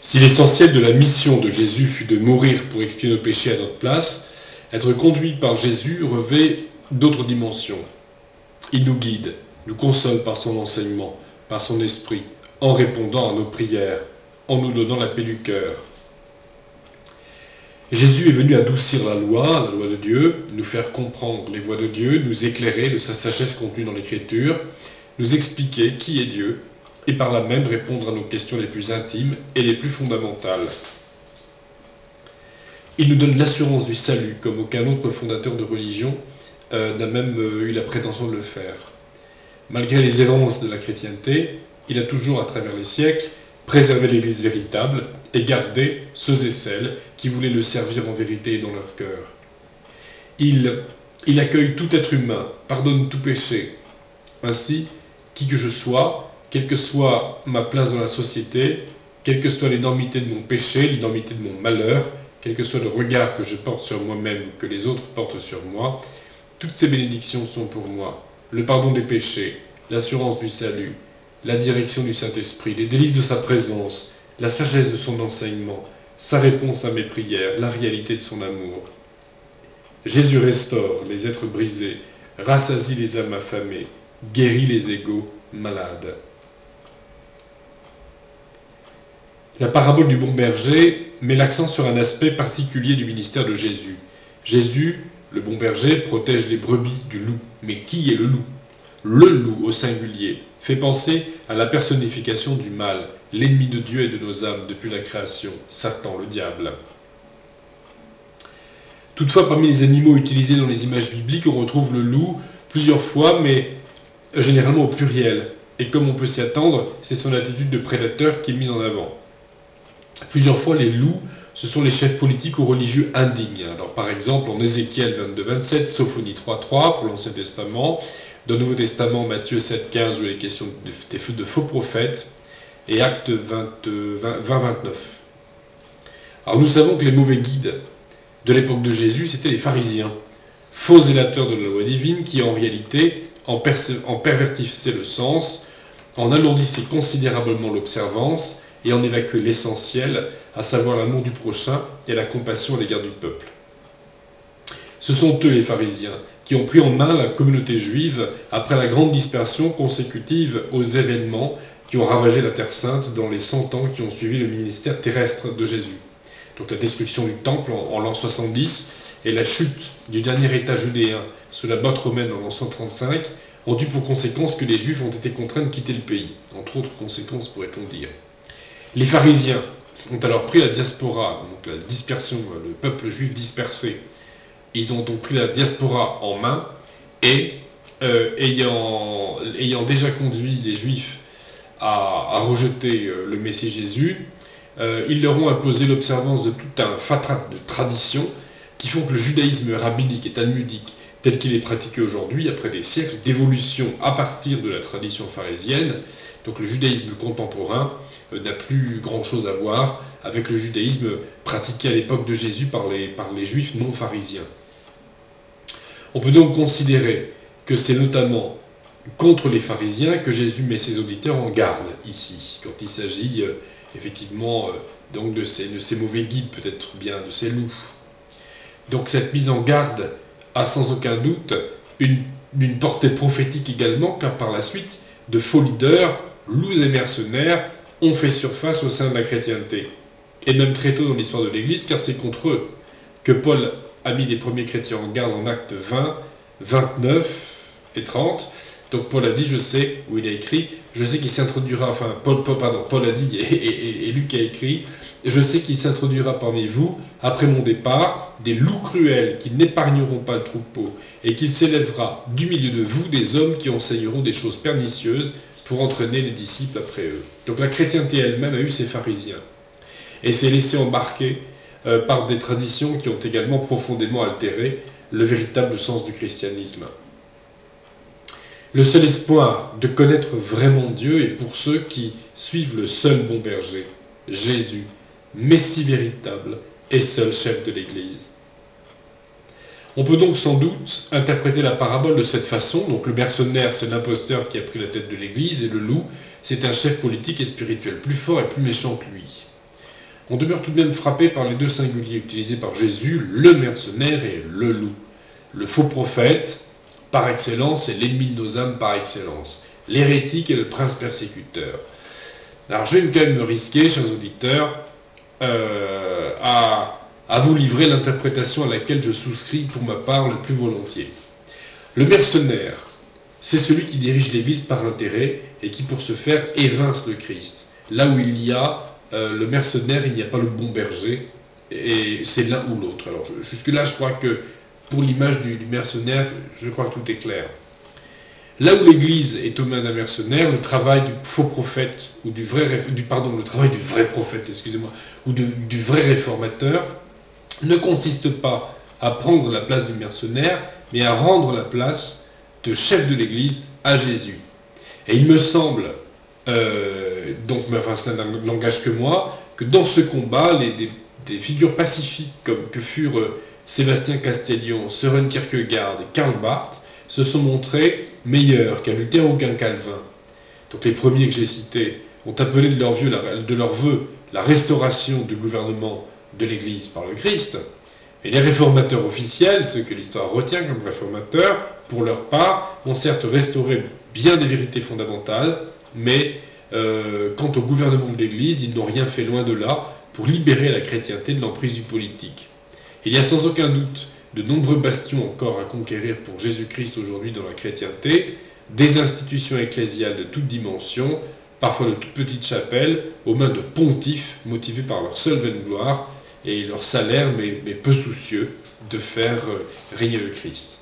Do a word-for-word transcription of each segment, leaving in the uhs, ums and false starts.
Si l'essentiel de la mission de Jésus fut de mourir pour expier nos péchés à notre place, être conduit par Jésus revêt d'autres dimensions. Il nous guide, nous console par son enseignement, par son esprit, en répondant à nos prières, en nous donnant la paix du cœur. Jésus est venu adoucir la loi, la loi de Dieu, nous faire comprendre les voies de Dieu, nous éclairer de sa sagesse contenue dans l'Écriture, nous expliquer qui est Dieu, et par là même répondre à nos questions les plus intimes et les plus fondamentales. Il nous donne l'assurance du salut, comme aucun autre fondateur de religion euh, n'a même euh, eu la prétention de le faire. Malgré les errances de la chrétienté, il a toujours, à travers les siècles, préservé l'Église véritable et gardé ceux et celles qui voulaient le servir en vérité et dans leur cœur. Il, il accueille tout être humain, pardonne tout péché. Ainsi, qui que je sois, quelle que soit ma place dans la société, quelle que soit l'énormité de mon péché, l'énormité de mon malheur, quel que soit le regard que je porte sur moi-même ou que les autres portent sur moi, toutes ces bénédictions sont pour moi. Le pardon des péchés, l'assurance du salut, la direction du Saint-Esprit, les délices de sa présence, la sagesse de son enseignement, sa réponse à mes prières, la réalité de son amour. Jésus restaure les êtres brisés, rassasie les âmes affamées, guérit les égaux malades. La parabole du bon berger met l'accent sur un aspect particulier du ministère de Jésus. Jésus, le bon berger, protège les brebis du loup. Mais qui est le loup? Le loup au singulier fait penser à la personnification du mal, l'ennemi de Dieu et de nos âmes depuis la création, Satan, le diable. Toutefois, parmi les animaux utilisés dans les images bibliques, on retrouve le loup plusieurs fois, mais généralement au pluriel. Et comme on peut s'y attendre, c'est son attitude de prédateur qui est mise en avant. Plusieurs fois, les loups, ce sont les chefs politiques ou religieux indignes. Alors, par exemple, en Ézéchiel vingt-deux vingt-sept, Sophonie trois trois pour l'Ancien Testament, dans le Nouveau Testament, Matthieu sept quinze, où il est question de, de faux prophètes, et Actes vingt vingt-neuf. Alors, nous savons que les mauvais guides de l'époque de Jésus, c'étaient les pharisiens, faux zélateurs de la loi divine, qui en réalité en, en pervertissaient le sens, en alourdissaient considérablement l'observance, et en évacuer l'essentiel, à savoir l'amour du prochain et la compassion à l'égard du peuple. Ce sont eux, les pharisiens, qui ont pris en main la communauté juive après la grande dispersion consécutive aux événements qui ont ravagé la Terre Sainte dans les cent ans qui ont suivi le ministère terrestre de Jésus. Donc la destruction du temple en, en l'an soixante-dix et la chute du dernier État judéen sous la botte romaine en l'an cent trente-cinq ont eu pour conséquence que les Juifs ont été contraints de quitter le pays. Entre autres conséquences, pourrait-on dire. Les pharisiens ont alors pris la diaspora, donc la dispersion, le peuple juif dispersé. Ils ont donc pris la diaspora en main et, euh, ayant, ayant déjà conduit les Juifs à, à rejeter euh, le Messie Jésus, euh, ils leur ont imposé l'observance de tout un fatras de traditions qui font que le judaïsme rabbinique et talmudique, tel qu'il est pratiqué aujourd'hui, après des siècles d'évolution à partir de la tradition pharisienne, donc le judaïsme contemporain euh, n'a plus grand-chose à voir avec le judaïsme pratiqué à l'époque de Jésus par les, par les juifs non pharisiens. On peut donc considérer que c'est notamment contre les pharisiens que Jésus met ses auditeurs en garde ici, quand il s'agit euh, effectivement euh, donc de ces, de ces mauvais guides, peut-être bien de ces loups. Donc cette mise en garde a sans aucun doute une, une portée prophétique également, car par la suite, de faux leaders, loups et mercenaires, ont fait surface au sein de la chrétienté. Et même très tôt dans l'histoire de l'Église, car c'est contre eux que Paul a mis les premiers chrétiens en garde en actes vingt, vingt-neuf et trente. Donc Paul a dit, je sais, où il a écrit, je sais qu'il s'introduira, enfin, Paul, Paul, pardon, Paul a dit, et, et, et Luc a écrit, je sais qu'il s'introduira parmi vous, après mon départ, des loups cruels qui n'épargneront pas le troupeau, et qu'il s'élèvera du milieu de vous des hommes qui enseigneront des choses pernicieuses pour entraîner les disciples après eux. Donc la chrétienté elle-même a eu ses pharisiens, et s'est laissée embarquer euh, par des traditions qui ont également profondément altéré le véritable sens du christianisme. Le seul espoir de connaître vraiment Dieu est pour ceux qui suivent le seul bon berger, Jésus, Messie véritable et seul chef de l'Église. On peut donc sans doute interpréter la parabole de cette façon. Donc le mercenaire, c'est l'imposteur qui a pris la tête de l'Église, et le loup, c'est un chef politique et spirituel plus fort et plus méchant que lui. on demeure tout de même frappé par les deux singuliers utilisés par Jésus, le mercenaire et le loup. Le faux prophète, par excellence, et l'ennemi de nos âmes par excellence. L'hérétique et le prince persécuteur. Alors je vais quand même me risquer, chers auditeurs, euh, à, à vous livrer l'interprétation à laquelle je souscris pour ma part le plus volontiers. Le mercenaire, c'est celui qui dirige l'Église par intérêt et qui pour ce faire évince le Christ. Là où il y a euh, le mercenaire, il n'y a pas le bon berger, et c'est l'un ou l'autre. Alors jusque-là, je crois que pour l'image du, du mercenaire, je crois que tout est clair. Là où l'Église est aux mains d'un mercenaire, le travail du faux prophète, ou du vrai, du, pardon, le travail du vrai prophète, excusez-moi, ou de, du vrai réformateur, ne consiste pas à prendre la place du mercenaire, mais à rendre la place de chef de l'Église à Jésus. Et il me semble, euh, donc, enfin, cela n'engage que moi, que dans ce combat, les, des, des figures pacifiques comme que furent euh, Sébastien Castellion, Søren Kierkegaard et Karl Barth se sont montrés meilleurs qu'un Luther ou qu'un Calvin. Donc les premiers que j'ai cités ont appelé de leur, vœu la, de leur vœu la restauration du gouvernement de l'Église par le Christ. Et les réformateurs officiels, ceux que l'histoire retient comme réformateurs, pour leur part, ont certes restauré bien des vérités fondamentales, mais euh, quant au gouvernement de l'Église, ils n'ont rien fait loin de là pour libérer la chrétienté de l'emprise du politique. Il y a sans aucun doute de nombreux bastions encore à conquérir pour Jésus-Christ aujourd'hui dans la chrétienté, des institutions ecclésiales de toutes dimensions, parfois de toutes petites chapelles, aux mains de pontifes motivés par leur seule vaine gloire et leur salaire, mais, mais peu soucieux de faire euh, régner le Christ.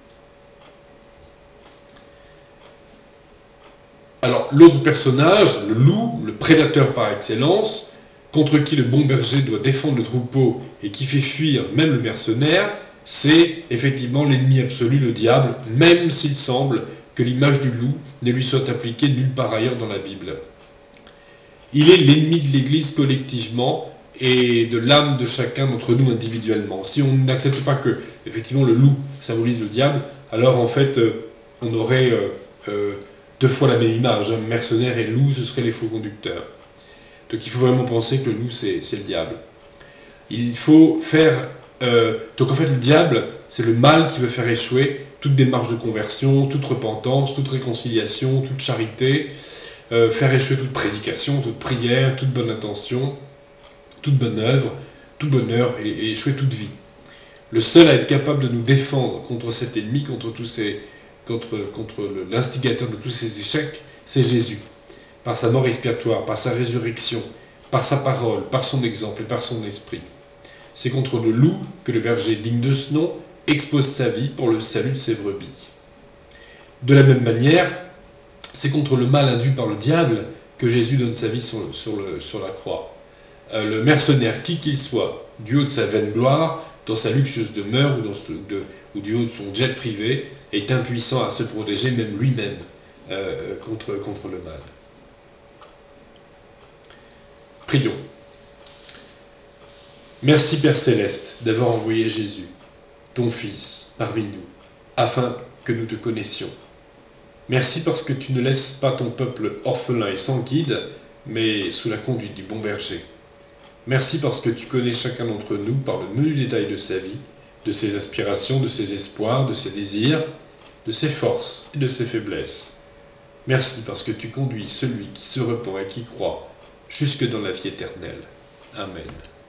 Alors, l'autre personnage, le loup, le prédateur par excellence, contre qui le bon berger doit défendre le troupeau et qui fait fuir même le mercenaire, c'est effectivement l'ennemi absolu, le diable, même s'il semble que l'image du loup ne lui soit appliquée nulle part ailleurs dans la Bible. Il est l'ennemi de l'Église collectivement et de l'âme de chacun d'entre nous individuellement. Si on n'accepte pas que, effectivement, le loup symbolise le diable, alors en fait, euh, on aurait euh, euh, deux fois la même image. Hein. Mercenaires et loup, ce seraient les faux conducteurs. Donc il faut vraiment penser que le loup, c'est, c'est le diable. Il faut faire... Euh, donc en fait, le diable, c'est le mal qui veut faire échouer toute démarche de conversion, toute repentance, toute réconciliation, toute charité, euh, faire échouer toute prédication, toute prière, toute bonne intention, toute bonne œuvre, tout bonheur et, et échouer toute vie. Le seul à être capable de nous défendre contre cet ennemi, contre, tous ces, contre, contre le, l'instigateur de tous ces échecs, c'est Jésus. Par sa mort expiatoire, par sa résurrection, par sa parole, par son exemple et par son esprit. C'est contre le loup que le berger digne de ce nom expose sa vie pour le salut de ses brebis. De la même manière, c'est contre le mal induit par le diable que Jésus donne sa vie sur, sur, le, sur la croix. Euh, le mercenaire, qui qu'il soit, du haut de sa vaine gloire, dans sa luxueuse demeure ou, dans ce, de, ou du haut de son jet privé, est impuissant à se protéger même lui-même euh, contre, contre le mal. Prions. Merci Père Céleste d'avoir envoyé Jésus, ton Fils, parmi nous, afin que nous te connaissions. Merci parce que tu ne laisses pas ton peuple orphelin et sans guide, mais sous la conduite du bon berger. Merci parce que tu connais chacun d'entre nous par le menu détail de sa vie, de ses aspirations, de ses espoirs, de ses désirs, de ses forces et de ses faiblesses. Merci parce que tu conduis celui qui se repent et qui croit jusque dans la vie éternelle. Amen.